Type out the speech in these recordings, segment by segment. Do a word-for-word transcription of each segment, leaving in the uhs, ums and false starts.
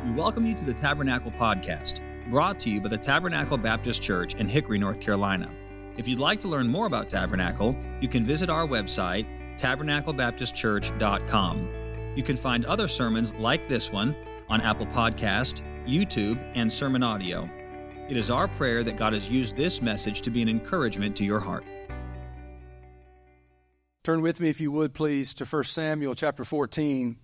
We welcome you to the Tabernacle Podcast, brought to you by the Tabernacle Baptist Church in Hickory, North Carolina. If you'd like to learn more about Tabernacle, you can visit our website, tabernacle baptist church dot com. You can find other sermons like this one on Apple Podcast, YouTube, and Sermon Audio. It is our prayer that God has used this message to be an encouragement to your heart. Turn with me, if you would, please, to First Samuel chapter fourteen.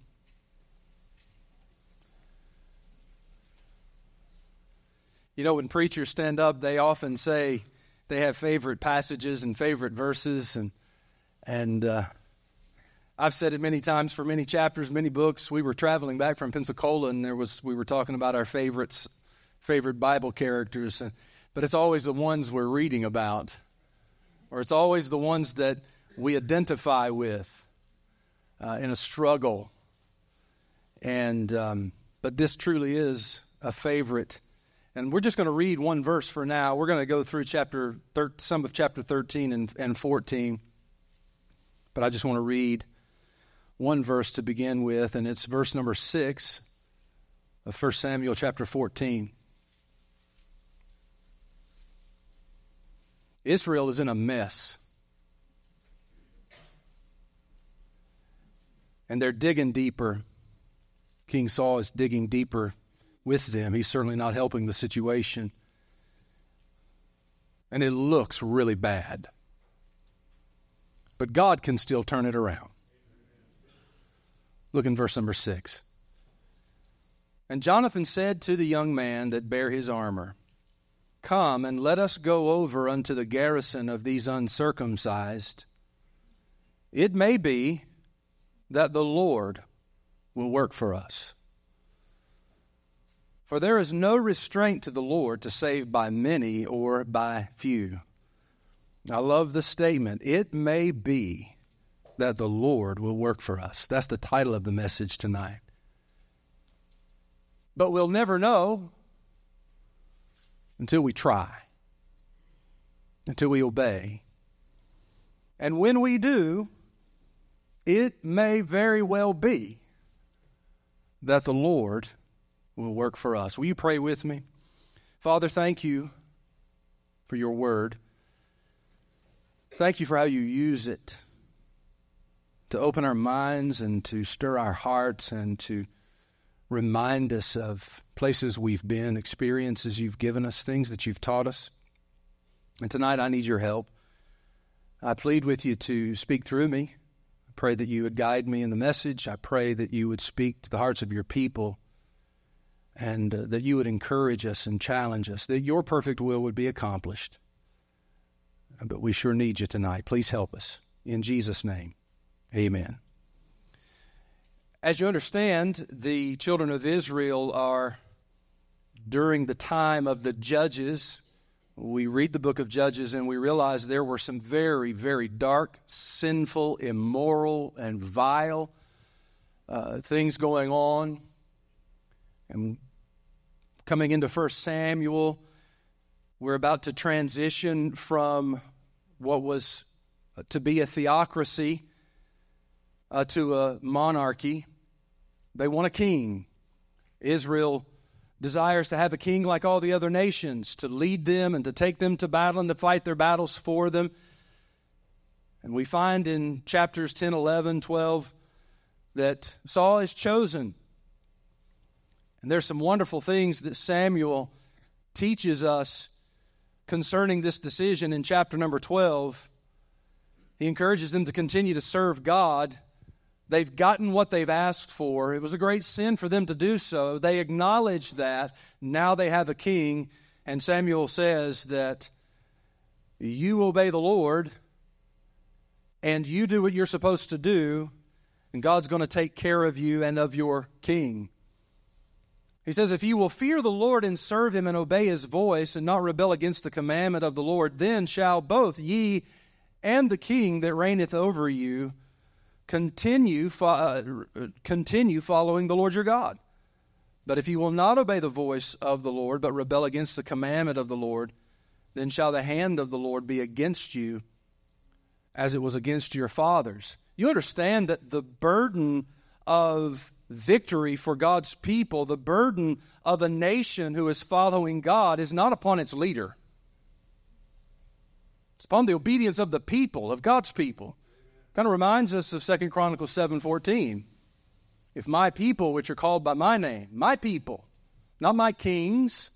You know, when preachers stand up, they often say they have favorite passages and favorite verses, and and uh, I've said it many times for many chapters, many books. We were traveling back from Pensacola, and there was we were talking about our favorites, favorite Bible characters, and, but it's always the ones we're reading about, or it's always the ones that we identify with uh, in a struggle. And um, but this truly is a favorite. And we're just going to read one verse for now. We're going to go through chapter thir- some of chapter thirteen and, and fourteen. But I just want to read one verse to begin with, and it's verse number six of First Samuel chapter fourteen. Israel is in a mess. And they're digging deeper. King Saul is digging deeper with them. He's certainly not helping the situation. And it looks really bad. But God can still turn it around. Look in verse number six. And Jonathan said to the young man that bare his armor, Come and let us go over unto the garrison of these uncircumcised. It may be that the Lord will work for us. For there is no restraint to the Lord to save by many or by few. I love the statement, it may be that the Lord will work for us. That's the title of the message tonight. But we'll never know until we try, until we obey. And when we do, it may very well be that the Lord will work for us. Will you pray with me? Father, thank you for your word. Thank you for how you use it to open our minds and to stir our hearts and to remind us of places we've been, experiences you've given us, things that you've taught us. And tonight I need your help. I plead with you to speak through me. I pray that you would guide me in the message. I pray that you would speak to the hearts of your people, and uh, that you would encourage us and challenge us, that your perfect will would be accomplished. But we sure need you tonight. Please help us. In Jesus' name, amen. As you understand, the children of Israel are, during the time of the Judges, we read the book of Judges and we realize there were some very, very dark, sinful, immoral, and vile uh, things going on. And coming into First Samuel, we're about to transition from what was to be a theocracy uh, to a monarchy. They want a king. Israel desires to have a king like all the other nations, to lead them and to take them to battle and to fight their battles for them. And we find in chapters ten, eleven, twelve that Saul is chosen. And there's some wonderful things that Samuel teaches us concerning this decision in chapter number twelve. He encourages them to continue to serve God. They've gotten what they've asked for. It was a great sin for them to do so. They acknowledge that. Now they have a king. And Samuel says that you obey the Lord and you do what you're supposed to do, and God's going to take care of you and of your king. He says, if you will fear the Lord and serve him and obey his voice and not rebel against the commandment of the Lord, then shall both ye and the king that reigneth over you continue, uh, continue following the Lord your God. But if you will not obey the voice of the Lord, but rebel against the commandment of the Lord, then shall the hand of the Lord be against you as it was against your fathers. You understand that the burden of victory for God's people, the burden of a nation who is following God is not upon its leader. It's upon the obedience of the people, of God's people. Kind of reminds us of Second Chronicles seven fourteen. If my people, which are called by my name, my people, not my kings,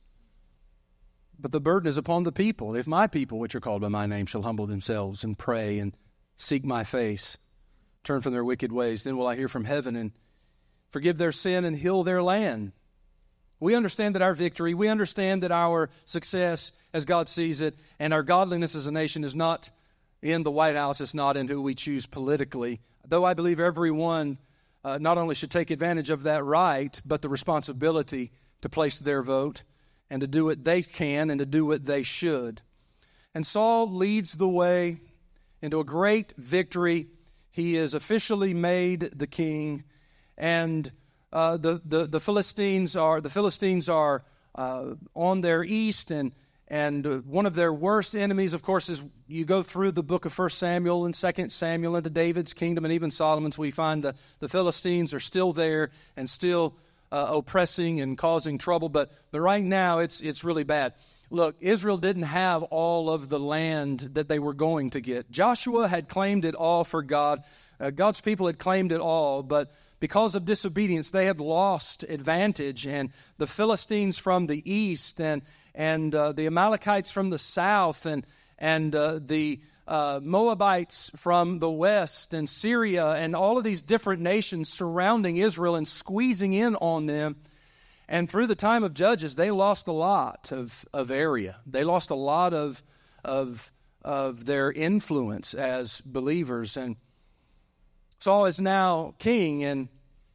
but the burden is upon the people. If my people, which are called by my name, shall humble themselves and pray and seek my face, turn from their wicked ways, then will I hear from heaven and forgive their sin and heal their land. We understand that our victory, we understand that our success as God sees it, and our godliness as a nation is not in the White House, it's not in who we choose politically. Though I believe everyone uh, not only should take advantage of that right, but the responsibility to place their vote and to do what they can and to do what they should. And Saul leads the way into a great victory. He is officially made the king, and uh, the, the the Philistines are the Philistines are uh, on their east, and and uh, one of their worst enemies, of course, is you go through the book of First Samuel and Second Samuel into David's kingdom and even Solomon's. We find the the Philistines are still there and still uh, oppressing and causing trouble, but but right now it's it's really bad. Look, Israel didn't have all of the land that they were going to get. Joshua had claimed it all for God. Uh, God's people had claimed it all, but because of disobedience, they had lost advantage. And the Philistines from the east, and and uh, the Amalekites from the south, and and uh, the uh, Moabites from the west, and Syria, and all of these different nations surrounding Israel and squeezing in on them. And through the time of Judges, they lost a lot of, of area. They lost a lot of, of, of their influence as believers. And Saul is now king, and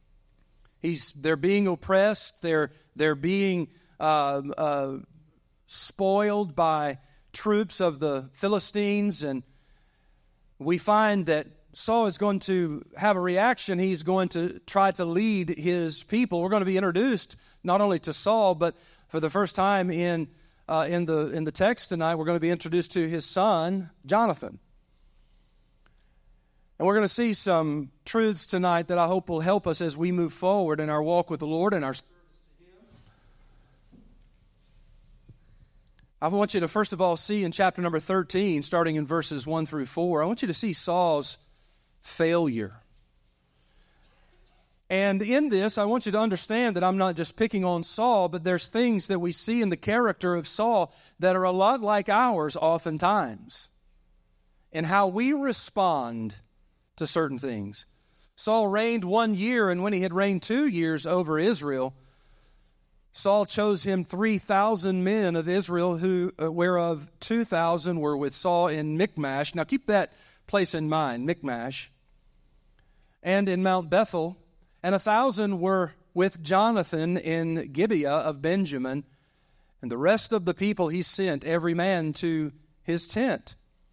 he's they're being oppressed. They're, they're being uh, uh, spoiled by troops of the Philistines. And we find that Saul is going to have a reaction. He's going to try to lead his people. We're going to be introduced not only to Saul, but for the first time in uh, in the in the text tonight, we're going to be introduced to his son, Jonathan. And we're going to see some truths tonight that I hope will help us as we move forward in our walk with the Lord and our service to Him. I want you to first of all see in chapter number thirteen, starting in verses one through four, I want you to see Saul's failure. And in this, I want you to understand that I'm not just picking on Saul, but there's things that we see in the character of Saul that are a lot like ours oftentimes, in how we respond to certain things. Saul reigned one year, and when he had reigned two years over Israel, Saul chose him three thousand men of Israel, who uh, whereof two thousand were with Saul in Michmash. Now keep that place in mind, Michmash, and in Mount Bethel, and a thousand were with Jonathan in Gibeah of Benjamin, and the rest of the people he sent, every man to his tent.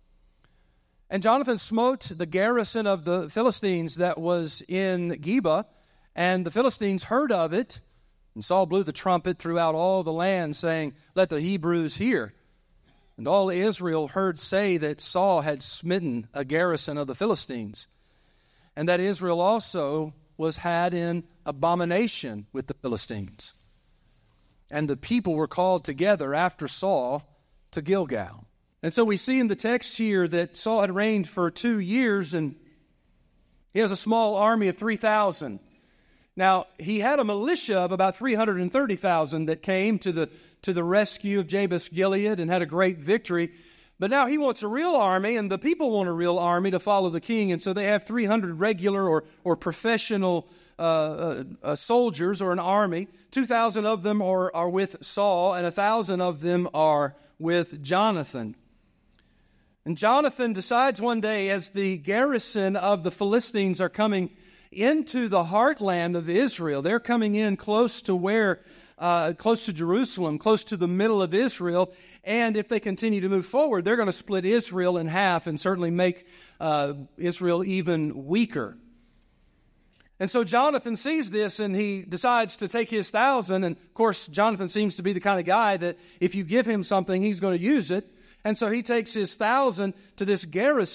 And Jonathan smote the garrison of the Philistines that was in Geba, and the Philistines heard of it, and Saul blew the trumpet throughout all the land, saying, "Let the Hebrews hear." And all Israel heard say that Saul had smitten a garrison of the Philistines, and that Israel also was had in abomination with the Philistines. And the people were called together after Saul to Gilgal. And so we see in the text here that Saul had reigned for two years, and he has a small army of three thousand. Now, he had a militia of about three hundred thirty thousand that came to the to the rescue of Jabesh Gilead and had a great victory. But now he wants a real army, and the people want a real army to follow the king. And so they have three hundred regular or, or professional uh, uh, uh, soldiers or an army. two thousand of them are, are with Saul, and one thousand of them are with Jonathan. And Jonathan decides one day, as the garrison of the Philistines are coming into the heartland of Israel, they're coming in close to where, uh, close to Jerusalem, close to the middle of Israel. And if they continue to move forward, they're going to split Israel in half and certainly make uh, Israel even weaker. And so Jonathan sees this, and he decides to take his thousand. And of course, Jonathan seems to be the kind of guy that if you give him something, he's going to use it. And so he takes his thousand to this garrison,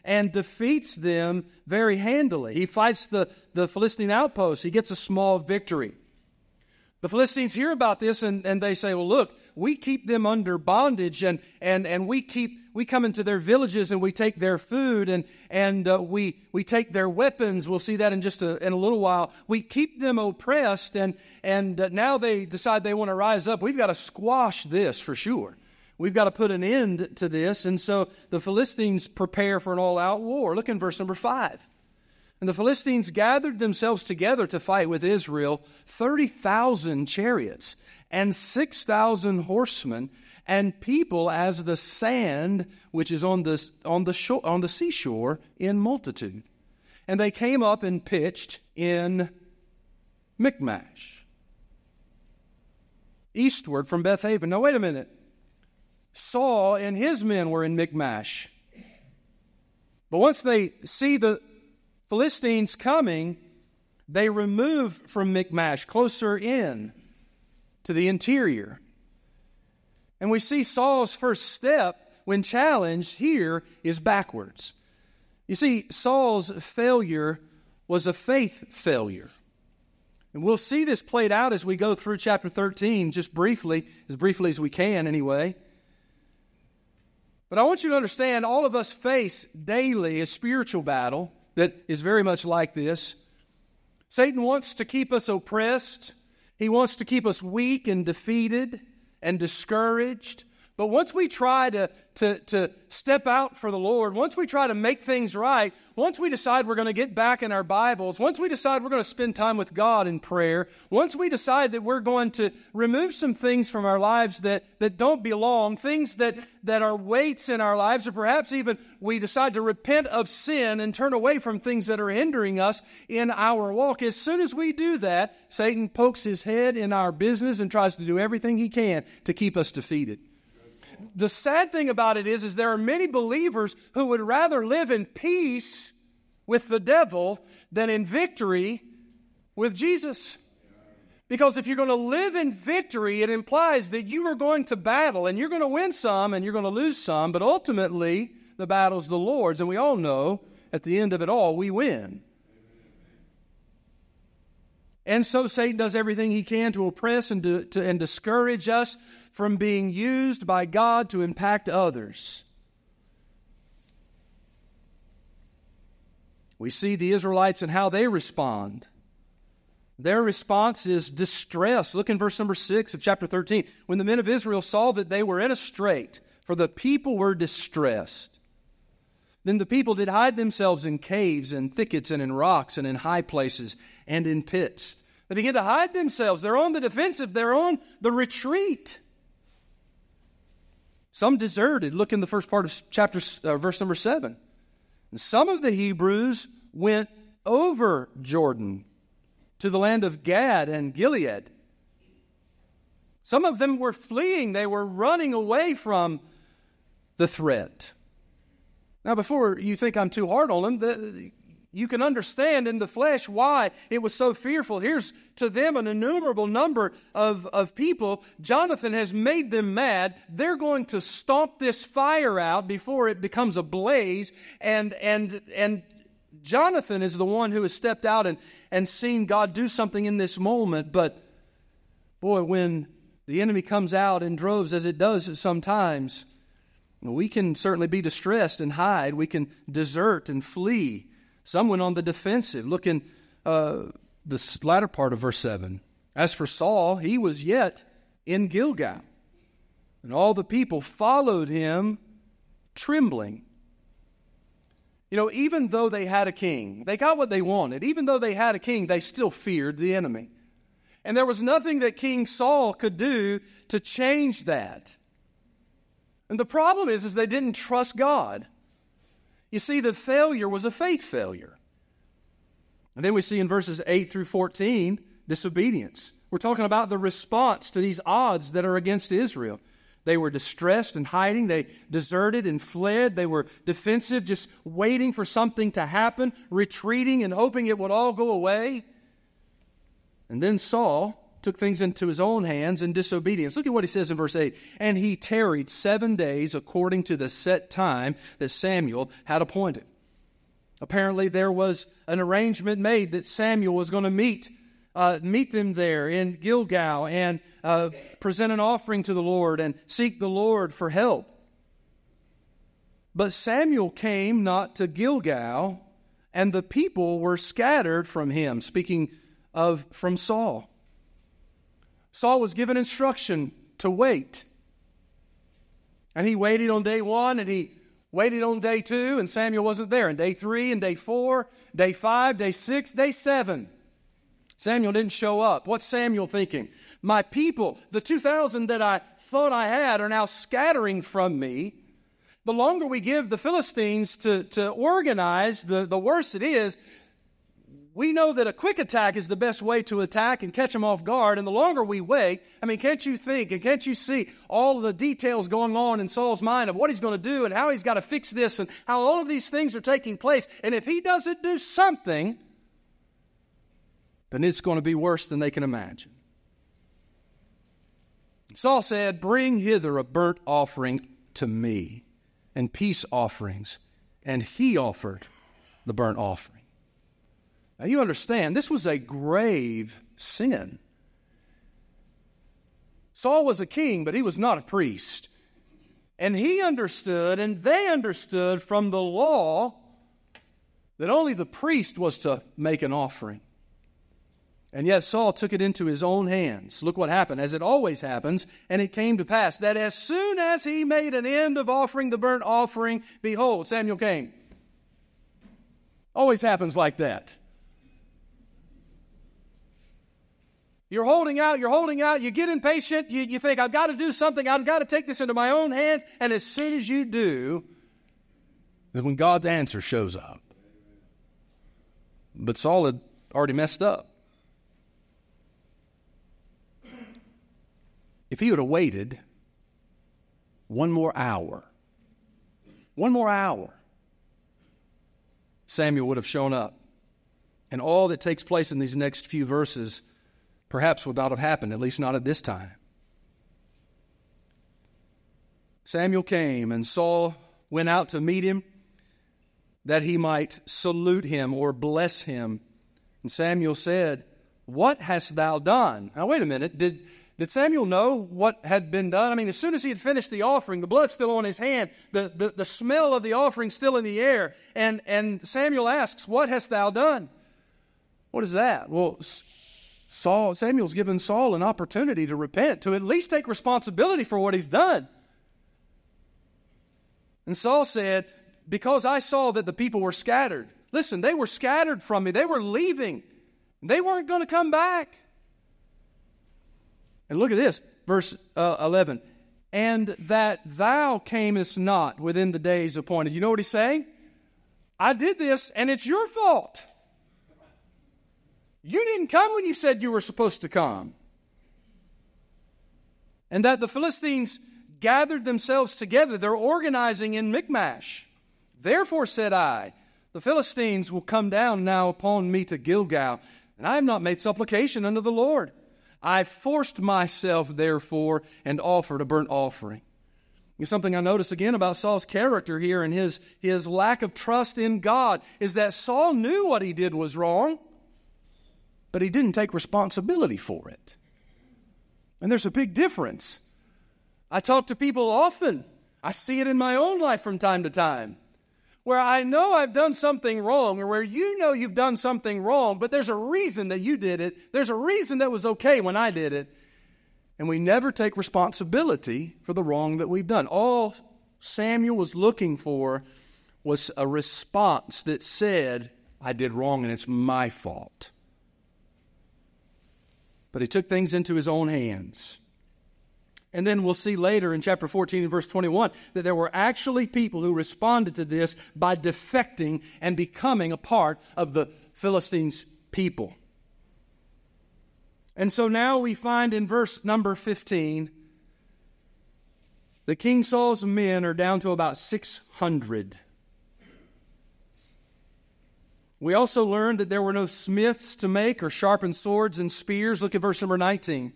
and defeats them very handily. He fights the, the Philistine outposts. He gets a small victory. The Philistines hear about this and, and they say, well, look, we keep them under bondage and and and we keep we come into their villages and we take their food and and uh, we we take their weapons. We'll see that in just a, in a little while. We keep them oppressed and and uh, now they decide they want to rise up. We've got to squash this for sure. We've got to put an end to this. And so the Philistines prepare for an all-out war. Look in verse number five. And the Philistines gathered themselves together to fight with Israel, thirty thousand chariots and six thousand horsemen, and people as the sand which is on the, on the shore, on the seashore in multitude. And they came up and pitched in Michmash, eastward from Bethaven. Now wait a minute. Saul and his men were in Michmash. But once they see the Philistines coming, they remove from Michmash closer in to the interior. And we see Saul's first step when challenged here is backwards. You see, Saul's failure was a faith failure. And we'll see this played out as we go through chapter thirteen, just briefly, as briefly as we can anyway. But I want you to understand, all of us face daily a spiritual battle that is very much like this. Satan wants to keep us oppressed. He wants to keep us weak and defeated and discouraged. But once we try to, to, to step out for the Lord, once we try to make things right, once we decide we're going to get back in our Bibles, once we decide we're going to spend time with God in prayer, once we decide that we're going to remove some things from our lives that, that don't belong, things that, that are weights in our lives, or perhaps even we decide to repent of sin and turn away from things that are hindering us in our walk, as soon as we do that, Satan pokes his head in our business and tries to do everything he can to keep us defeated. The sad thing about it is, is there are many believers who would rather live in peace with the devil than in victory with Jesus. Because if you're going to live in victory, it implies that you are going to battle, and you're going to win some and you're going to lose some, but ultimately the battle's the Lord's, and we all know at the end of it all, we win. And so Satan does everything he can to oppress and, to, to, and discourage us from being used by God to impact others. We see the Israelites and how they respond. Their response is distress. Look in verse number six of chapter thirteen. When the men of Israel saw that they were in a strait, for the people were distressed, then the people did hide themselves in caves and thickets and in rocks and in high places and in pits. They begin to hide themselves. They're on the defensive. They're on the retreat. Some deserted. Look in the first part of chapter, uh, verse number seven. And some of the Hebrews went over Jordan to the land of Gad and Gilead. Some of them were fleeing. They were running away from the threat. Now, before you think I'm too hard on them, the, you can understand in the flesh why it was so fearful. Here's to them an innumerable number of, of people. Jonathan has made them mad. They're going to stomp this fire out before it becomes a blaze. And and and Jonathan is the one who has stepped out and, and seen God do something in this moment. But boy, when the enemy comes out in droves, as it does sometimes, we can certainly be distressed and hide. We can desert and flee. Some went on the defensive. Look in uh, the latter part of verse seven. As for Saul, he was yet in Gilgal, and all the people followed him trembling. You know, even though they had a king, they got what they wanted. Even though they had a king, they still feared the enemy. And there was nothing that King Saul could do to change that. And the problem is, is they didn't trust God. You see, the failure was a faith failure. And then we see in verses eight through fourteen, disobedience. We're talking about the response to these odds that are against Israel. They were distressed and hiding. They deserted and fled. They were defensive, just waiting for something to happen, retreating and hoping it would all go away. And then Saul took things into his own hands in disobedience. Look at what he says in verse eight. And he tarried seven days according to the set time that Samuel had appointed. Apparently there was an arrangement made that Samuel was going to meet uh, meet them there in Gilgal and uh, present an offering to the Lord and seek the Lord for help. But Samuel came not to Gilgal, and the people were scattered from him. Speaking of from Saul. Saul was given instruction to wait. And he waited on day one, and he waited on day two, and Samuel wasn't there. And day three, and day four, day five, day six, day seven. Samuel didn't show up. What's Samuel thinking? My people, the two thousand that I thought I had, are now scattering from me. The longer we give the Philistines to, to organize, the, the worse it is. We know that a quick attack is the best way to attack and catch them off guard. And the longer we wait, I mean, can't you think and can't you see all of the details going on in Saul's mind of what he's going to do and how he's got to fix this and how all of these things are taking place? And if he doesn't do something, then it's going to be worse than they can imagine. Saul said, "Bring hither a burnt offering to me and peace offerings." And he offered the burnt offering. Now you understand, this was a grave sin. Saul was a king, but he was not a priest. And he understood, and they understood from the law, that only the priest was to make an offering. And yet Saul took it into his own hands. Look what happened, as it always happens. And it came to pass that as soon as he made an end of offering the burnt offering, behold, Samuel came. Always happens like that. You're holding out, you're holding out, you get impatient, you, you think, I've got to do something, I've got to take this into my own hands, and as soon as you do, is when God's answer shows up. But Saul had already messed up. If he would have waited one more hour, one more hour, Samuel would have shown up. And all that takes place in these next few verses perhaps would not have happened, at least not at this time. Samuel came, and Saul went out to meet him, that he might salute him or bless him. And Samuel said, "What hast thou done?" Now, wait a minute. Did, did Samuel know what had been done? I mean, as soon as he had finished the offering, the blood's still on his hand, the, the, the smell of the offering still in the air. And, and Samuel asks, "What hast thou done?" What is that? Well, Saul, Samuel's given Saul an opportunity to repent, to at least take responsibility for what he's done. And Saul said, "Because I saw that the people were scattered." Listen, they were scattered from me. They were leaving. They weren't going to come back. And look at this, verse uh, eleven. "And that thou camest not within the days appointed." You know what he's saying? I did this, and it's your fault. You didn't come when you said you were supposed to come. "And that the Philistines gathered themselves together." They're organizing in Michmash. "Therefore said I, the Philistines will come down now upon me to Gilgal, and I have not made supplication unto the Lord. I forced myself, therefore, and offered a burnt offering." It's something I notice again about Saul's character here and his, his lack of trust in God is that Saul knew what he did was wrong, but he didn't take responsibility for it. And there's a big difference. I talk to people often. I see it in my own life from time to time, where I know I've done something wrong, or where you know you've done something wrong, but there's a reason that you did it. There's a reason that was okay when I did it. And we never take responsibility for the wrong that we've done. All Samuel was looking for was a response that said, I did wrong and it's my fault. But he took things into his own hands. And then we'll see later in chapter fourteen and verse twenty-one that there were actually people who responded to this by defecting and becoming a part of the Philistines' people. And so now we find in verse number fifteen that King Saul's men are down to about six hundred. We also learned that there were no smiths to make or sharpen swords and spears. Look at verse number nineteen.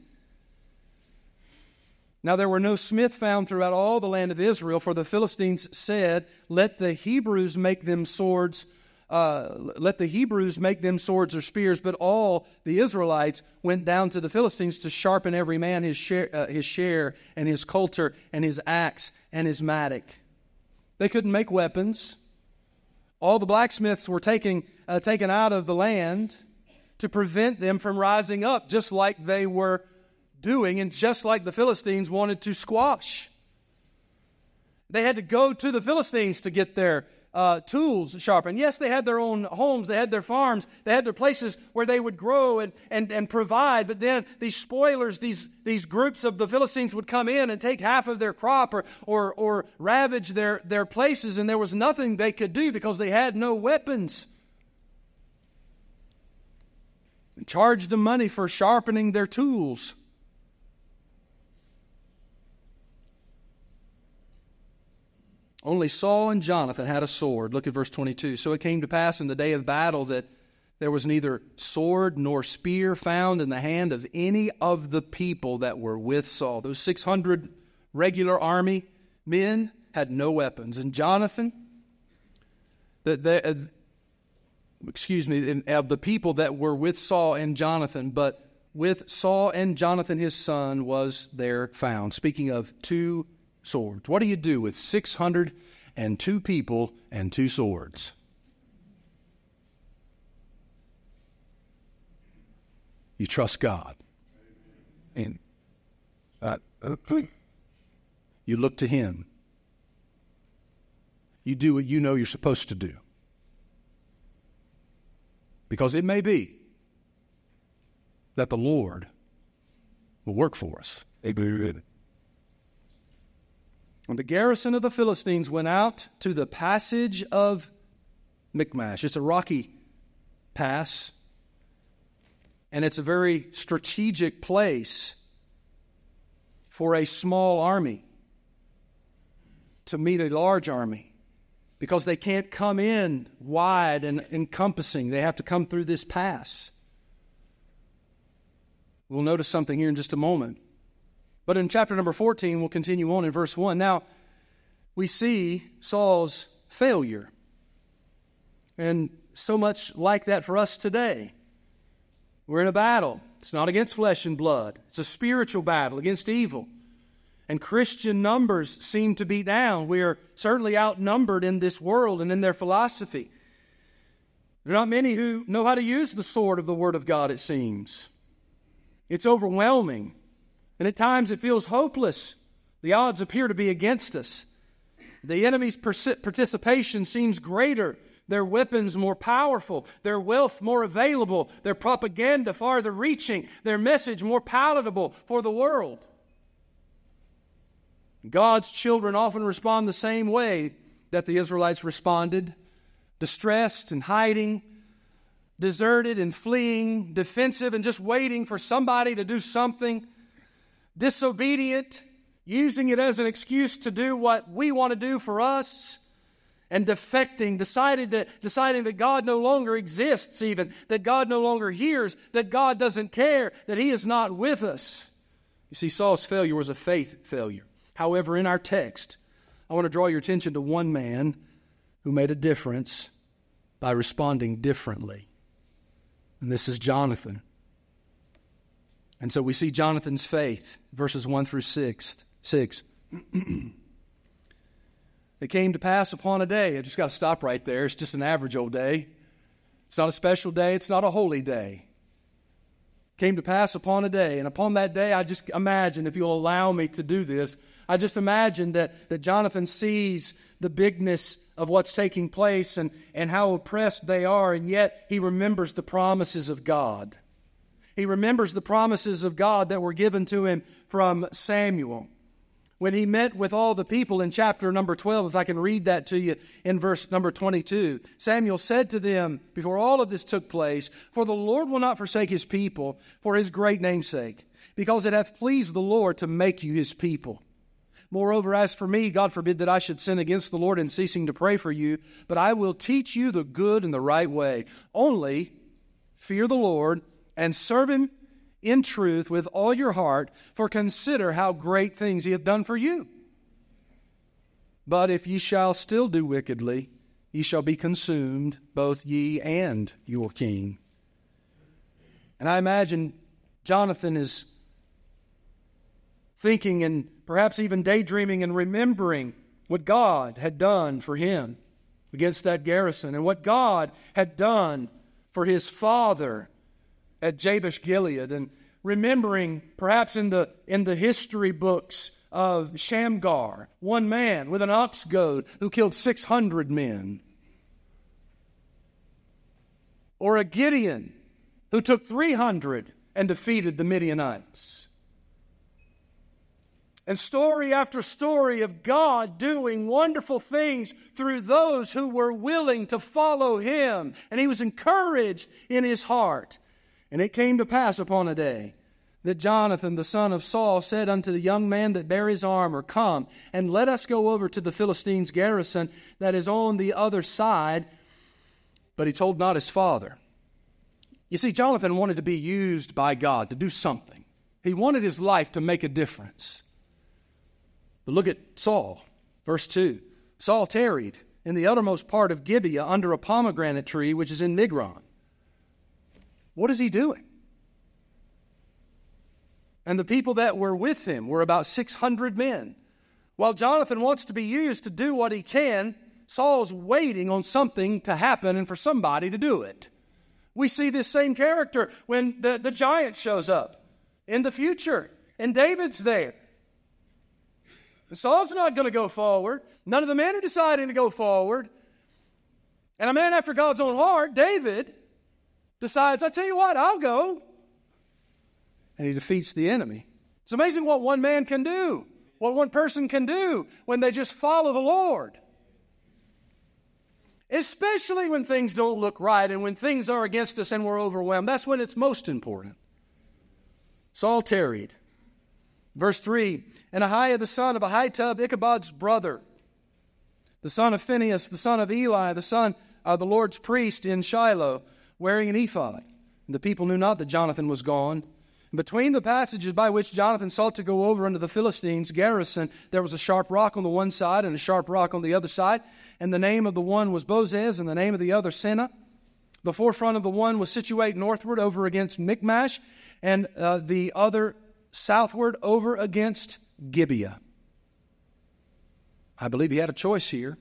Now there were no smith found throughout all the land of Israel, for the Philistines said, let the Hebrews make them swords uh, let the Hebrews make them swords or spears, but all the Israelites went down to the Philistines to sharpen every man his share, uh, his share and his coulter and his axe and his mattock. They couldn't make weapons. All the blacksmiths were taking, uh, taken out of the land to prevent them from rising up, just like they were doing and just like the Philistines wanted to squash. They had to go to the Philistines to get their uh, tools sharpened. Yes, they had their own homes, they had their farms, they had their places where they would grow and, and, and provide, but then these spoilers, these, these groups of the Philistines would come in and take half of their crop or, or, or ravage their, their places, and there was nothing they could do because they had no weapons. And charged them money for sharpening their tools. Only Saul and Jonathan had a sword. Look at verse twenty-two. So it came to pass in the day of battle that there was neither sword nor spear found in the hand of any of the people that were with Saul. Those six hundred regular army men had no weapons. And Jonathan, the, the, uh, excuse me, of the people that were with Saul and Jonathan, but with Saul and Jonathan his son was there found. Speaking of two swords. What do you do with six hundred two people and two swords? You trust God. And uh, you look to Him. You do what you know you're supposed to do. Because it may be that the Lord will work for us. Amen. And the garrison of the Philistines went out to the passage of Michmash. It's a rocky pass, and it's a very strategic place for a small army to meet a large army, because they can't come in wide and encompassing. They have to come through this pass. We'll notice something here in just a moment. But in chapter number fourteen, we'll continue on in verse one. Now, we see Saul's failure. And so much like that for us today. We're in a battle. It's not against flesh and blood. It's a spiritual battle against evil. And Christian numbers seem to be down. We are certainly outnumbered in this world and in their philosophy. There are not many who know how to use the sword of the Word of God, it seems. It's overwhelming. And at times it feels hopeless. The odds appear to be against us. The enemy's participation seems greater. Their weapons more powerful. Their wealth more available. Their propaganda farther reaching. Their message more palatable for the world. God's children often respond the same way that the Israelites responded. Distressed and hiding. Deserted and fleeing. Defensive and just waiting for somebody to do something. Disobedient, using it as an excuse to do what we want to do for us, and defecting, decided that, deciding that God no longer exists even, that God no longer hears, that God doesn't care, that He is not with us. You see, Saul's failure was a faith failure. However, in our text, I want to draw your attention to one man who made a difference by responding differently. And this is Jonathan. And so we see Jonathan's faith, verses one through six. six. It came to pass upon a day. I just got to stop right there. It's just an average old day. It's not a special day. It's not a holy day. It came to pass upon a day. And upon that day, I just imagine, if you'll allow me to do this, I just imagine that, that Jonathan sees the bigness of what's taking place and, and how oppressed they are, and yet he remembers the promises of God. He remembers the promises of God that were given to him from Samuel. When he met with all the people in chapter number twelve, if I can read that to you in verse number twenty-two, Samuel said to them, before all of this took place, "For the Lord will not forsake His people for His great name's sake, because it hath pleased the Lord to make you His people. Moreover, as for me, God forbid that I should sin against the Lord in ceasing to pray for you, but I will teach you the good and the right way. Only fear the Lord and serve Him in truth with all your heart, for consider how great things He hath done for you. But if ye shall still do wickedly, ye shall be consumed, both ye and your king. And I imagine Jonathan is thinking and perhaps even daydreaming and remembering what God had done for him against that garrison and what God had done for his father at Jabesh Gilead, and remembering perhaps in the in the history books of Shamgar, one man with an ox goad who killed six hundred men. Or a Gideon who took three hundred and defeated the Midianites. And story after story of God doing wonderful things through those who were willing to follow Him. And he was encouraged in his heart. And it came to pass upon a day that Jonathan, the son of Saul, said unto the young man that bare his armor, Come, and let us go over to the Philistines' garrison that is on the other side. But he told not his father. You see, Jonathan wanted to be used by God to do something. He wanted his life to make a difference. But look at Saul, verse two. Saul tarried in the uttermost part of Gibeah under a pomegranate tree which is in Migron. What is he doing? And the people that were with him were about six hundred men. While Jonathan wants to be used to do what he can, Saul's waiting on something to happen and for somebody to do it. We see this same character when the, the giant shows up in the future, and David's there. And Saul's not going to go forward. None of the men are deciding to go forward. And a man after God's own heart, David, decides, I tell you what, I'll go. And he defeats the enemy. It's amazing what one man can do, what one person can do when they just follow the Lord. Especially when things don't look right and when things are against us and we're overwhelmed. That's when it's most important. Saul tarried. Verse three, And Ahiah the son of Ahitub, Ichabod's brother, the son of Phinehas, the son of Eli, the son of the Lord's priest in Shiloh, wearing an ephod. And the people knew not that Jonathan was gone. And between the passages by which Jonathan sought to go over unto the Philistines' garrison, there was a sharp rock on the one side and a sharp rock on the other side. And the name of the one was Bozez, and the name of the other Seneh. The forefront of the one was situate northward over against Michmash, and uh, the other southward over against Gibeah. I believe he had a choice here.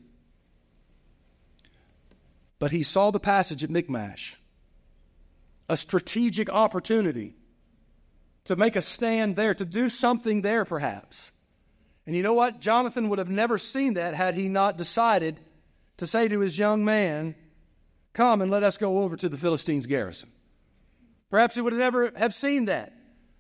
But he saw the passage at Michmash, a strategic opportunity to make a stand there, to do something there perhaps. And you know what? Jonathan would have never seen that had he not decided to say to his young man, Come and let us go over to the Philistines' garrison. Perhaps he would have never have seen that.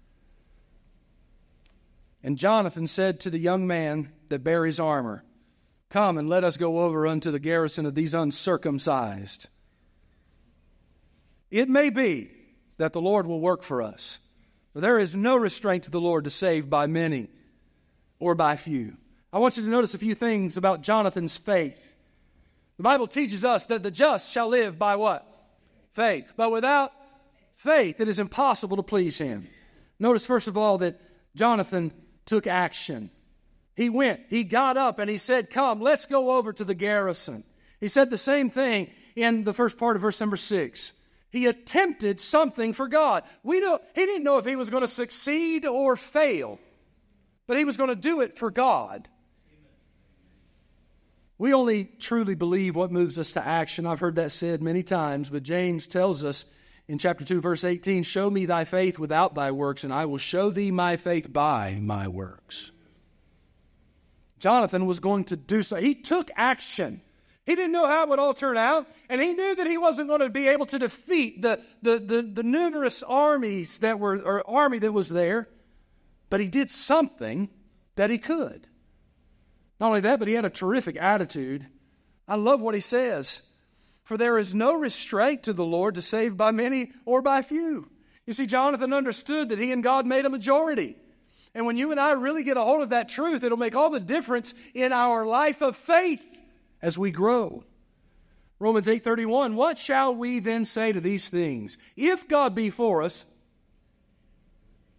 And Jonathan said to the young man that bare his armor, Come and let us go over unto the garrison of these uncircumcised. It may be that the Lord will work for us. For there is no restraint to the Lord to save by many or by few. I want you to notice a few things about Jonathan's faith. The Bible teaches us that the just shall live by what? Faith. But without faith, it is impossible to please Him. Notice, first of all, that Jonathan took action. He went, he got up, and he said, Come, let's go over to the garrison. He said the same thing in the first part of verse number six. He attempted something for God. We don't, he didn't know if he was going to succeed or fail, but he was going to do it for God. We only truly believe what moves us to action. I've heard that said many times, but James tells us in chapter two, verse eighteen, Show me thy faith without thy works, and I will show thee my faith by my works. Jonathan was going to do so. He took action. He didn't know how it would all turn out, and he knew that he wasn't going to be able to defeat the, the, the, the numerous armies that were, or army that was there, but he did something that he could. Not only that, but he had a terrific attitude. I love what he says. For there is no restraint to the Lord to save by many or by few. You see, Jonathan understood that he and God made a majority. And when you and I really get a hold of that truth, it'll make all the difference in our life of faith as we grow. Romans eight thirty-one, What shall we then say to these things? If God be for us,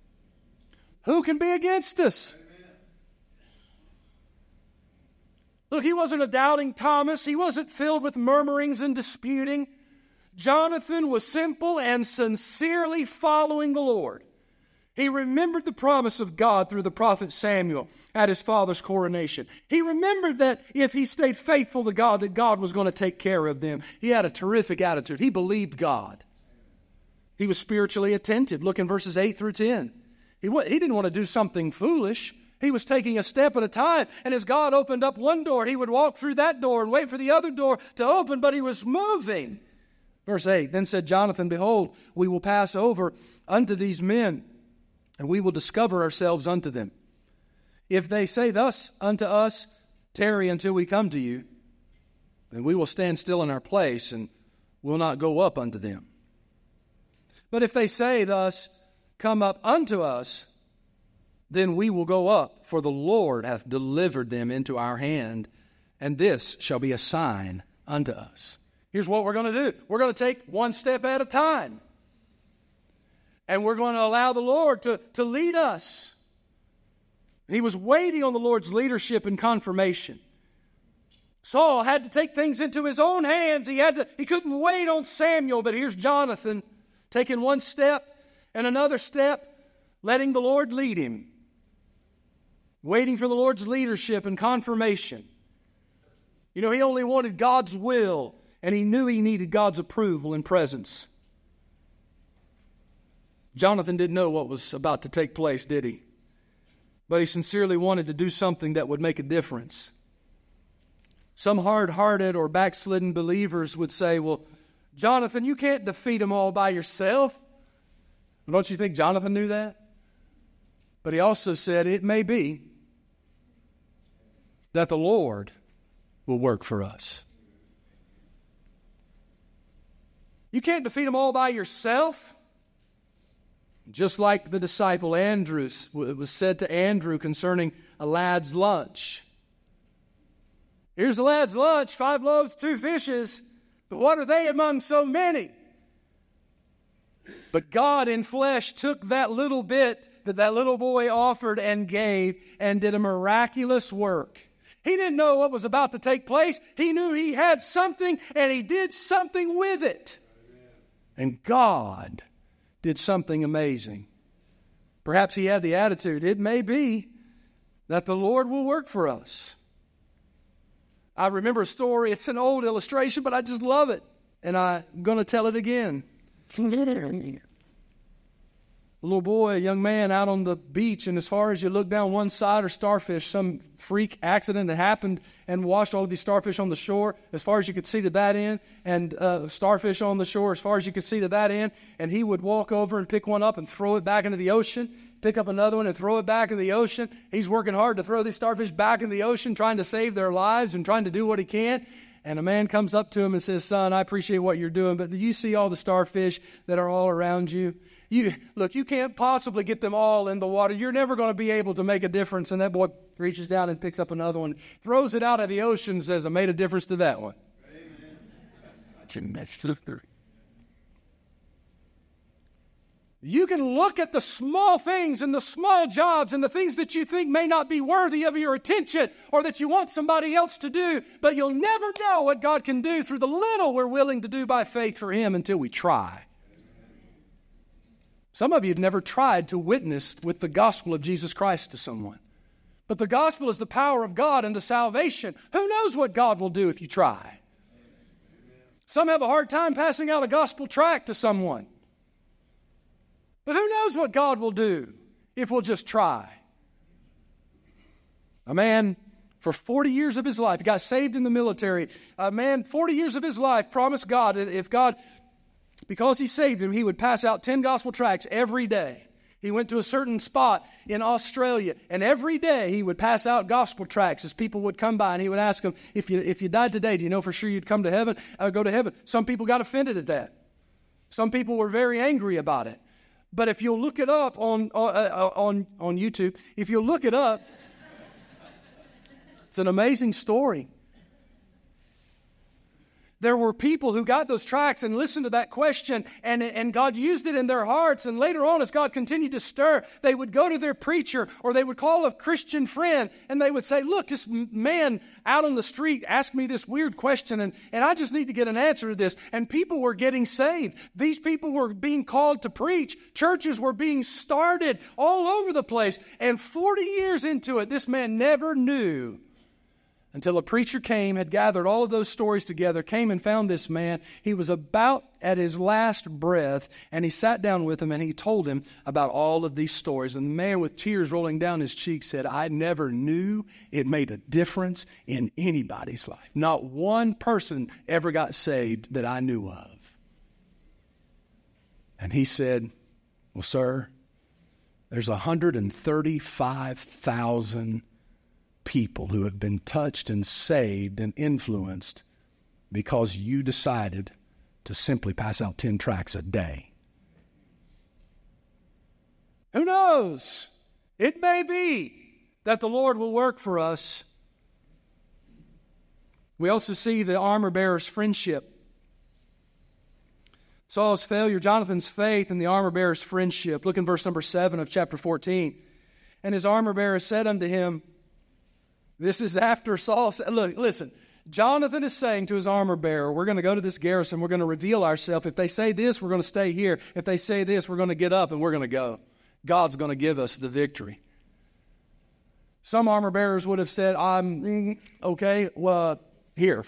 who can be against us? Look, he wasn't a doubting Thomas. He wasn't filled with murmurings and disputing. Jonathan was simple and sincerely following the Lord. He remembered the promise of God through the prophet Samuel at his father's coronation. He remembered that if he stayed faithful to God, that God was going to take care of them. He had a terrific attitude. He believed God. He was spiritually attentive. Look in verses eight through ten. He, he didn't want to do something foolish. He was taking a step at a time. And as God opened up one door, he would walk through that door and wait for the other door to open, but he was moving. Verse eight, then said Jonathan, behold, we will pass over unto these men, and we will discover ourselves unto them. If they say thus unto us, tarry until we come to you, then we will stand still in our place, and will not go up unto them. But if they say thus, come up unto us, then we will go up, for the Lord hath delivered them into our hand, and this shall be a sign unto us. Here's what we're going to do. We're going to take one step at a time. And we're going to allow the Lord to, to lead us. And he was waiting on the Lord's leadership and confirmation. Saul had to take things into his own hands. He had to, he couldn't wait on Samuel, but here's Jonathan taking one step and another step, letting the Lord lead him. Waiting for the Lord's leadership and confirmation. You know, he only wanted God's will, and he knew he needed God's approval and presence. Jonathan didn't know what was about to take place, did he? But he sincerely wanted to do something that would make a difference. Some hard-hearted or backslidden believers would say, well, Jonathan, you can't defeat them all by yourself. Don't you think Jonathan knew that? But he also said, it may be that the Lord will work for us. You can't defeat them all by yourself. Just like the disciple Andrew, it was said to Andrew concerning a lad's lunch. Here's the lad's lunch, five loaves, two fishes, but what are they among so many? But God in flesh took that little bit that that little boy offered and gave and did a miraculous work. He didn't know what was about to take place. He knew he had something, and he did something with it. And God did something amazing. Perhaps he had the attitude, it may be that the Lord will work for us. I remember a story. It's an old illustration, but I just love it. And I'm going to tell it again. A little boy, a young man out on the beach, and as far as you look down one side are starfish. Some freak accident that happened and washed all of these starfish on the shore. As far as you could see to that end, and uh, starfish on the shore as far as you could see to that end. And he would walk over and pick one up and throw it back into the ocean. Pick up another one and throw it back in the ocean. He's working hard to throw these starfish back in the ocean, trying to save their lives and trying to do what he can. And a man comes up to him and says, son, I appreciate what you're doing, but do you see all the starfish that are all around you? You look, you can't possibly get them all in the water. You're never going to be able to make a difference. And that boy reaches down and picks up another one, throws it out of the ocean, and says, I made a difference to that one. Amen. You can look at the small things and the small jobs and the things that you think may not be worthy of your attention or that you want somebody else to do, but you'll never know what God can do through the little we're willing to do by faith for Him until we try. Some of you have never tried to witness with the gospel of Jesus Christ to someone. But the gospel is the power of God unto salvation. Who knows what God will do if you try? Some have a hard time passing out a gospel tract to someone. But who knows what God will do if we'll just try? A man, for forty years of his life, he got saved in the military. A man, forty years of his life, promised God that if God, because He saved him, he would pass out ten gospel tracts every day. He went to a certain spot in Australia, and every day he would pass out gospel tracts as people would come by, and he would ask them, if you if you died today, do you know for sure you'd come to heaven, uh, go to heaven? Some people got offended at that. Some people were very angry about it. But if you'll look it up on, uh, on, on YouTube, if you'll look it up, it's an amazing story. There were people who got those tracts and listened to that question, and, and God used it in their hearts. And later on, as God continued to stir, they would go to their preacher or they would call a Christian friend and they would say, look, this man out on the street asked me this weird question, and, and I just need to get an answer to this. And people were getting saved. These people were being called to preach. Churches were being started all over the place. And forty years into it, this man never knew, until a preacher came, had gathered all of those stories together, came and found this man. He was about at his last breath, and he sat down with him and he told him about all of these stories. And the man, with tears rolling down his cheeks, said, I never knew it made a difference in anybody's life. Not one person ever got saved that I knew of. And he said, well, sir, there's one hundred thirty-five thousand people who have been touched and saved and influenced because you decided to simply pass out ten tracts a day. Who knows? It may be that the Lord will work for us. We also see the armor bearer's friendship. Saul's failure, Jonathan's faith, and the armor bearer's friendship. Look in verse number seven of chapter fourteen. And his armor bearer said unto him, this is after Saul said, look, listen, Jonathan is saying to his armor bearer, we're going to go to this garrison, we're going to reveal ourselves. If they say this, we're going to stay here. If they say this, we're going to get up and we're going to go. God's going to give us the victory. Some armor bearers would have said, I'm, mm, okay, well, here.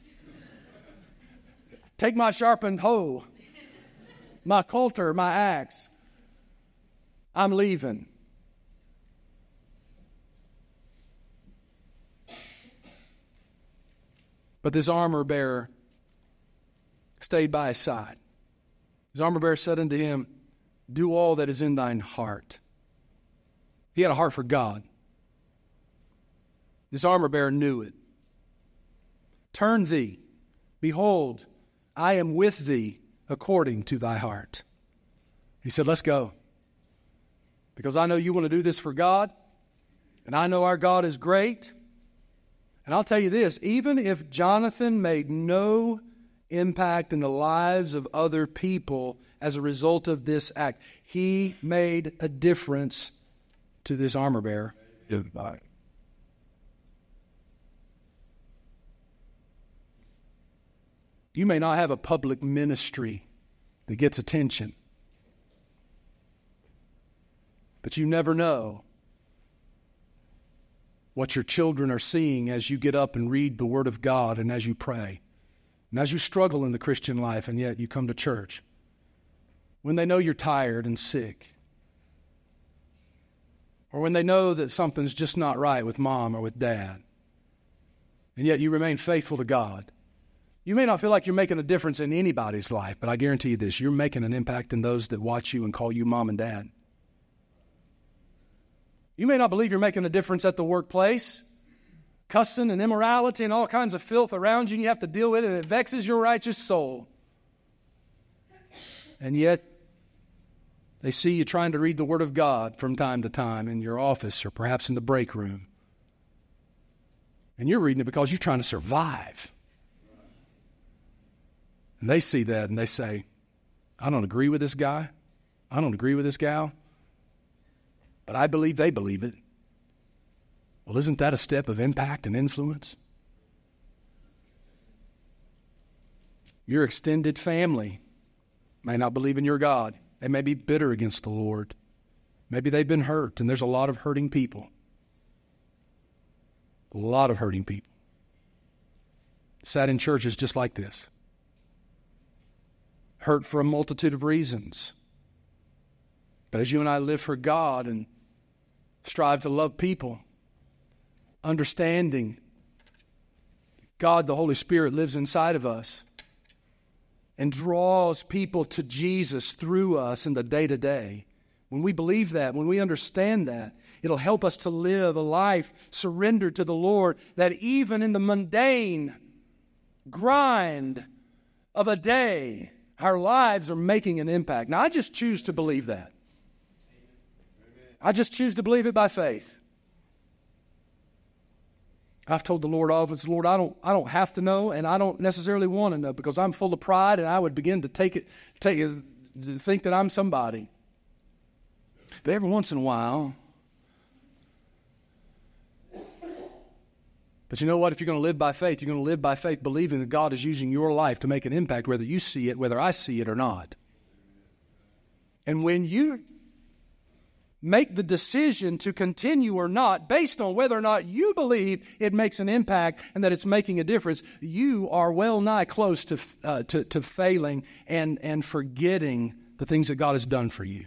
Take my sharpened hoe, my coulter, my axe. I'm leaving. But this armor bearer stayed by his side. His armor bearer said unto him, do all that is in thine heart. He had a heart for God. This armor bearer knew it. Turn thee. Behold, I am with thee according to thy heart. He said, let's go. Because I know you want to do this for God. And I know our God is great. And I'll tell you this, even if Jonathan made no impact in the lives of other people as a result of this act, he made a difference to this armor bearer. You may not have a public ministry that gets attention, but you never know what your children are seeing as you get up and read the Word of God and as you pray. And as you struggle in the Christian life and yet you come to church. When they know you're tired and sick. Or when they know that something's just not right with mom or with dad. And yet you remain faithful to God. You may not feel like you're making a difference in anybody's life, but I guarantee you this, you're making an impact in those that watch you and call you mom and dad. You may not believe you're making a difference at the workplace. Cussing and immorality and all kinds of filth around you, and you have to deal with it, and it vexes your righteous soul. And yet, they see you trying to read the Word of God from time to time in your office or perhaps in the break room. And you're reading it because you're trying to survive. And they see that and they say, I don't agree with this guy. I don't agree with this gal. But I believe they believe it. Well, isn't that a step of impact and influence? Your extended family may not believe in your God. They may be bitter against the Lord. Maybe they've been hurt, and there's a lot of hurting people. A lot of hurting people. Sat in churches just like this. Hurt for a multitude of reasons. But as you and I live for God and strive to love people, understanding God, the Holy Spirit, lives inside of us and draws people to Jesus through us in the day-to-day. When we believe that, when we understand that, it'll help us to live a life surrendered to the Lord, that even in the mundane grind of a day, our lives are making an impact. Now, I just choose to believe that. I just choose to believe it by faith. I've told the Lord often, Lord, I don't, I don't have to know, and I don't necessarily want to know, because I'm full of pride, and I would begin to take it, take it, to think that I'm somebody. But every once in a while, but you know what? If you're going to live by faith, you're going to live by faith believing that God is using your life to make an impact, whether you see it, whether I see it or not. And when you make the decision to continue or not based on whether or not you believe it makes an impact and that it's making a difference, you are well nigh close to uh, to, to failing and, and forgetting the things that God has done for you.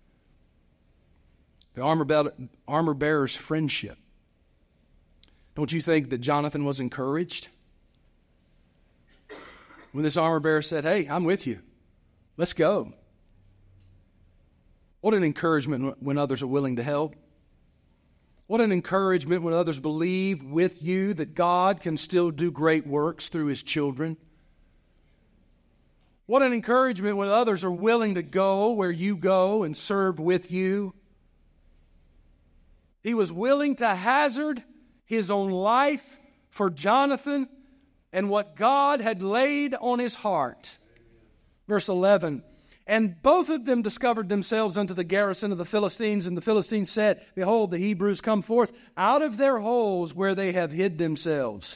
The armor, be- armor bearer's friendship. Don't you think that Jonathan was encouraged when this armor bearer said, hey, I'm with you. Let's go. What an encouragement when others are willing to help. What an encouragement when others believe with you that God can still do great works through His children. What an encouragement when others are willing to go where you go and serve with you. He was willing to hazard his own life for Jonathan and what God had laid on his heart. Verse eleven, and both of them discovered themselves unto the garrison of the Philistines, and the Philistines said, behold, the Hebrews come forth out of their holes where they have hid themselves.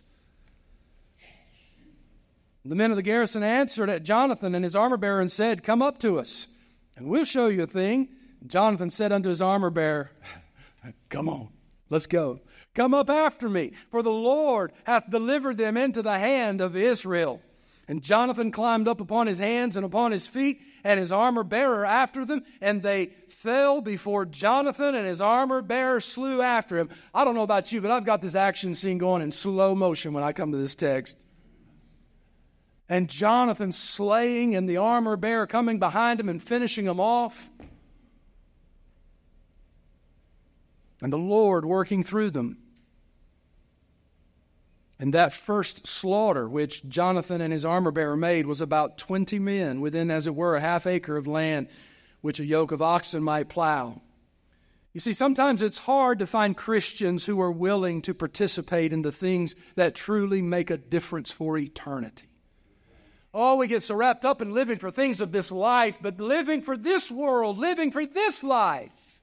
The men of the garrison answered at Jonathan and his armor-bearer and said, come up to us, and we'll show you a thing. And Jonathan said unto his armor-bearer, come on, let's go. Come up after me, for the Lord hath delivered them into the hand of Israel. And Jonathan climbed up upon his hands and upon his feet, and his armor-bearer after them, and they fell before Jonathan, and his armor-bearer slew after him. I don't know about you, but I've got this action scene going in slow motion when I come to this text. And Jonathan slaying, and the armor-bearer coming behind him and finishing him off. And the Lord working through them. And that first slaughter which Jonathan and his armor-bearer made was about twenty men within, as it were, a half acre of land which a yoke of oxen might plow. You see, sometimes it's hard to find Christians who are willing to participate in the things that truly make a difference for eternity. Oh, we get so wrapped up in living for things of this life, but living for this world, living for this life,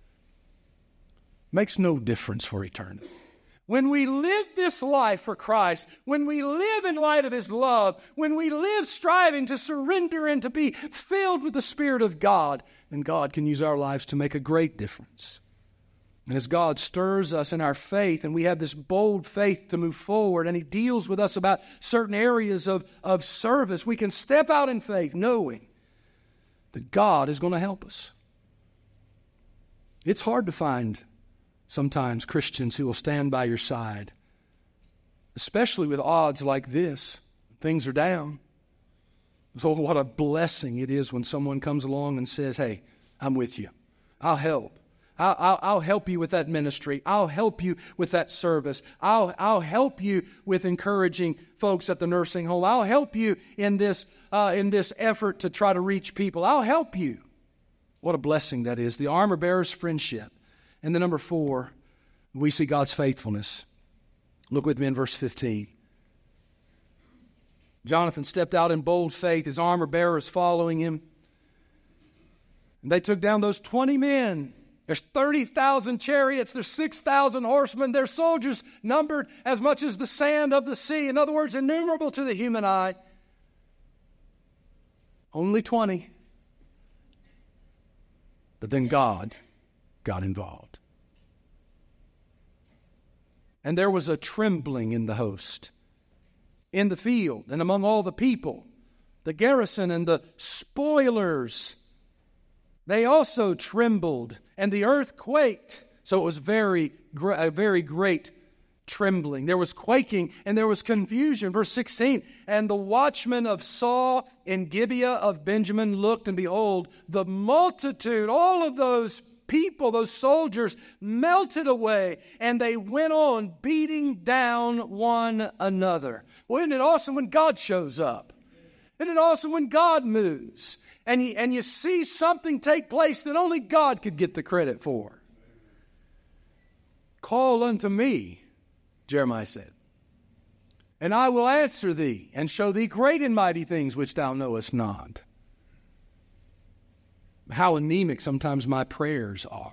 makes no difference for eternity. When we live this life for Christ, when we live in light of His love, when we live striving to surrender and to be filled with the Spirit of God, then God can use our lives to make a great difference. And as God stirs us in our faith, and we have this bold faith to move forward, and He deals with us about certain areas of, of service, we can step out in faith knowing that God is going to help us. It's hard to find sometimes Christians who will stand by your side, especially with odds like this. Things are down. So what a blessing it is when someone comes along and says, hey, I'm with you. I'll help. I'll, I'll, I'll help you with that ministry. I'll help you with that service. I'll, I'll help you with encouraging folks at the nursing home. I'll help you in this, uh, in this effort to try to reach people. I'll help you. What a blessing that is. The armor bearer's friendship. And then number four, we see God's faithfulness. Look with me in verse fifteen. Jonathan stepped out in bold faith. His armor bearer is following him. And they took down those twenty men. There's thirty thousand chariots. There's six thousand horsemen. Their soldiers numbered as much as the sand of the sea. In other words, innumerable to the human eye. Only twenty. But then God got involved. And there was a trembling in the host, in the field, and among all the people, the garrison and the spoilers. They also trembled, and the earth quaked. So it was very, a very great trembling. There was quaking, and there was confusion. Verse sixteen, and the watchmen of Saul in Gibeah of Benjamin looked, and behold, the multitude, all of those people, those soldiers, melted away, and they went on beating down one another. Well, isn't it awesome when God shows up? Isn't it awesome when God moves? And you, and you see something take place that only God could get the credit for. Call unto me, Jeremiah said. And I will answer thee, and show thee great and mighty things which thou knowest not. How anemic sometimes my prayers are.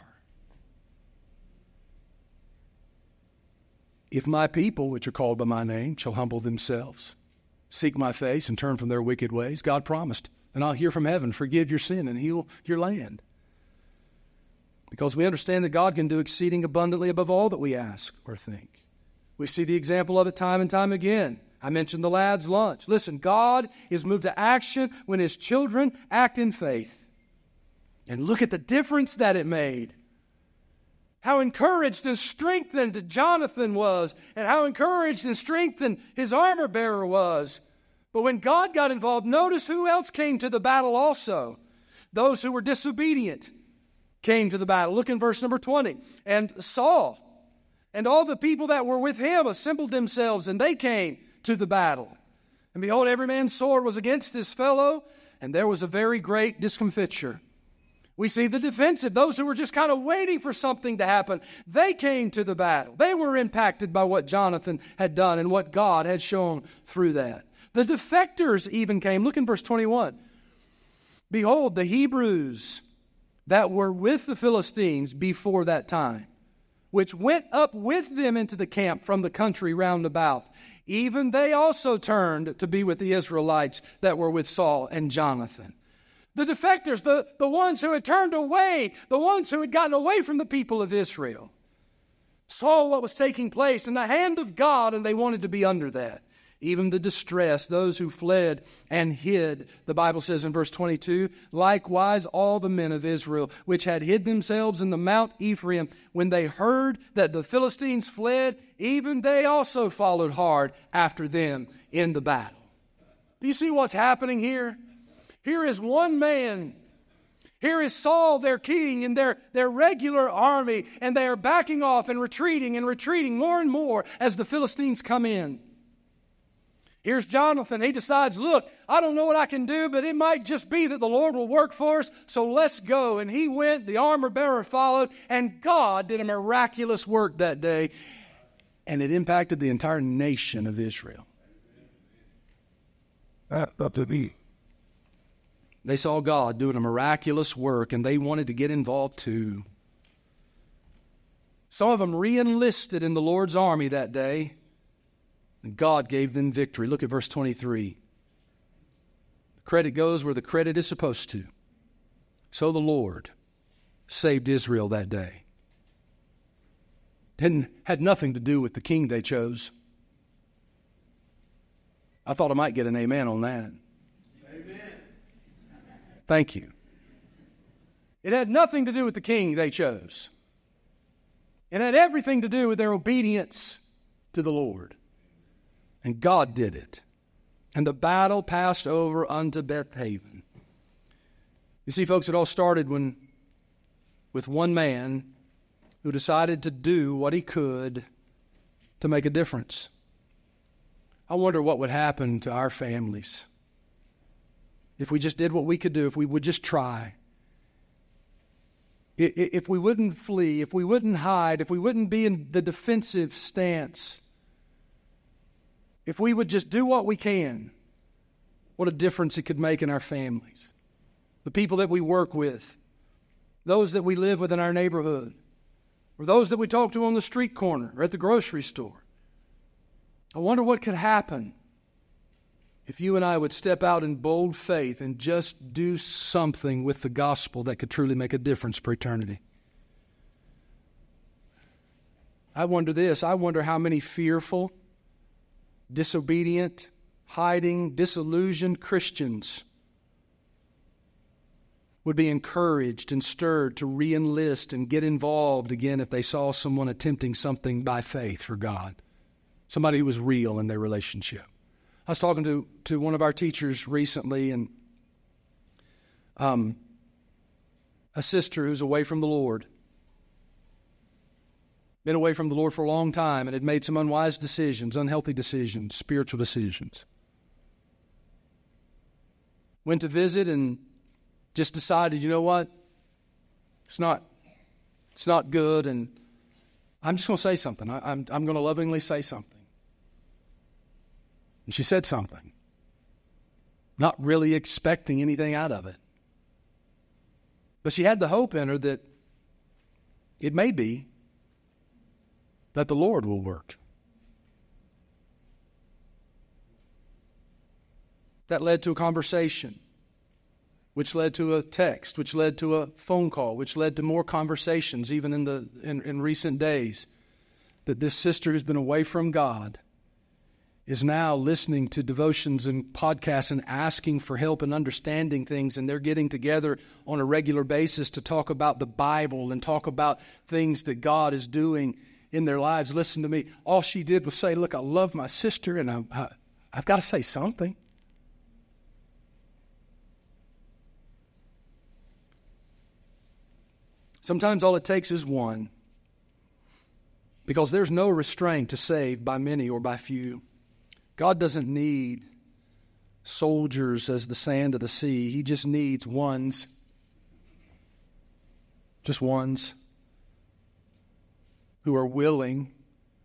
If my people, which are called by my name, shall humble themselves, seek my face, and turn from their wicked ways, God promised, and I'll hear from heaven, forgive your sin, and heal your land. Because we understand that God can do exceeding abundantly above all that we ask or think. We see the example of it time and time again. I mentioned the lad's lunch. Listen, God is moved to action when His children act in faith. And look at the difference that it made. How encouraged and strengthened Jonathan was, and how encouraged and strengthened his armor bearer was. But when God got involved, notice who else came to the battle also. Those who were disobedient came to the battle. Look in verse number twenty. And Saul and all the people that were with him assembled themselves, and they came to the battle. And behold, every man's sword was against his fellow, and there was a very great discomfiture. We see the defensive, those who were just kind of waiting for something to happen. They came to the battle. They were impacted by what Jonathan had done and what God had shown through that. The defectors even came. Look in verse twenty-one. Behold, the Hebrews that were with the Philistines before that time, which went up with them into the camp from the country round about, even they also turned to be with the Israelites that were with Saul and Jonathan. The defectors, the, the ones who had turned away, the ones who had gotten away from the people of Israel, saw what was taking place in the hand of God, and they wanted to be under that. Even the distressed, those who fled and hid, the Bible says in verse twenty-two, likewise all the men of Israel, which had hid themselves in the Mount Ephraim, when they heard that the Philistines fled, even they also followed hard after them in the battle. Do you see what's happening here? Here is one man. Here is Saul, their king, and their, their regular army, and they are backing off and retreating and retreating more and more as the Philistines come in. Here's Jonathan. He decides, look, I don't know what I can do, but it might just be that the Lord will work for us, so let's go. And he went, the armor bearer followed, and God did a miraculous work that day, and it impacted the entire nation of Israel. That's up to me. They saw God doing a miraculous work, and they wanted to get involved too. Some of them re-enlisted in the Lord's army that day, and God gave them victory. Look at verse twenty-three. The credit goes where the credit is supposed to. So the Lord saved Israel that day. Didn't, had nothing to do with the king they chose. I thought I might get an amen on that. Amen. Thank you. It had nothing to do with the king they chose. It had everything to do with their obedience to the Lord. And God did it. And the battle passed over unto Bethaven. You see, folks, it all started when, with one man who decided to do what he could to make a difference. I wonder what would happen to our families if we just did what we could do, if we would just try. If we wouldn't flee, if we wouldn't hide, if we wouldn't be in the defensive stance, if we would just do what we can, what a difference it could make in our families. The people that we work with, those that we live with in our neighborhood, or those that we talk to on the street corner or at the grocery store. I wonder what could happen if you and I would step out in bold faith and just do something with the gospel that could truly make a difference for eternity. I wonder this. I wonder how many fearful, disobedient, hiding, disillusioned Christians would be encouraged and stirred to re-enlist and get involved again if they saw someone attempting something by faith for God. Somebody who was real in their relationship. I was talking to, to one of our teachers recently, and um, a sister who's away from the Lord. Been away from the Lord for a long time and had made some unwise decisions, unhealthy decisions, spiritual decisions. Went to visit and just decided, you know what? It's not, it's not good, and I'm just going to say something. I, I'm, I'm going to lovingly say something. And she said something, not really expecting anything out of it. But she had the hope in her that it may be that the Lord will work. That led to a conversation, which led to a text, which led to a phone call, which led to more conversations even in the in, in recent days. That this sister who's been away from God is now listening to devotions and podcasts and asking for help and understanding things, and they're getting together on a regular basis to talk about the Bible and talk about things that God is doing in their lives. Listen to me. All she did was say, look, I love my sister, and I, I, I've got to say something. Sometimes all it takes is one, because there's no restraint to save by many or by few. God doesn't need soldiers as the sand of the sea. He just needs ones. Just ones who are willing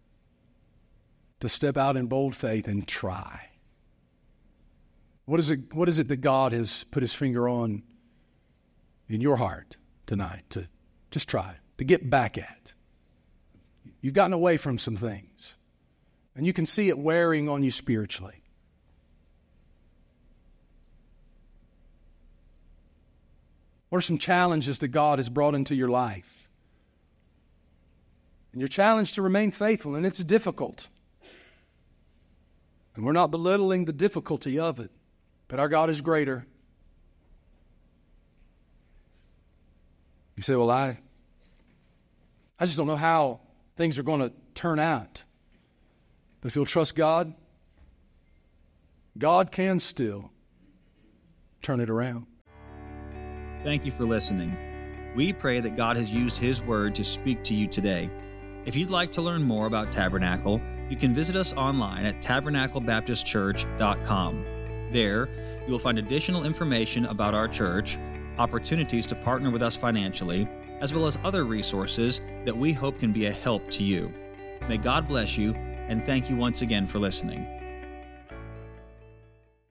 to step out in bold faith and try. What is it, what is it that God has put his finger on in your heart tonight to just try, to get back at? You've gotten away from some things, and you can see it wearing on you spiritually. What are some challenges that God has brought into your life? And you're challenged to remain faithful, and it's difficult. And we're not belittling the difficulty of it, but our God is greater. You say, well, I, I just don't know how things are going to turn out. But if you'll trust God, God can still turn it around. Thank you for listening. We pray that God has used His Word to speak to you today. If you'd like to learn more about Tabernacle, you can visit us online at tabernacle baptist church dot com. There, you'll find additional information about our church, opportunities to partner with us financially, as well as other resources that we hope can be a help to you. May God bless you, and thank you once again for listening.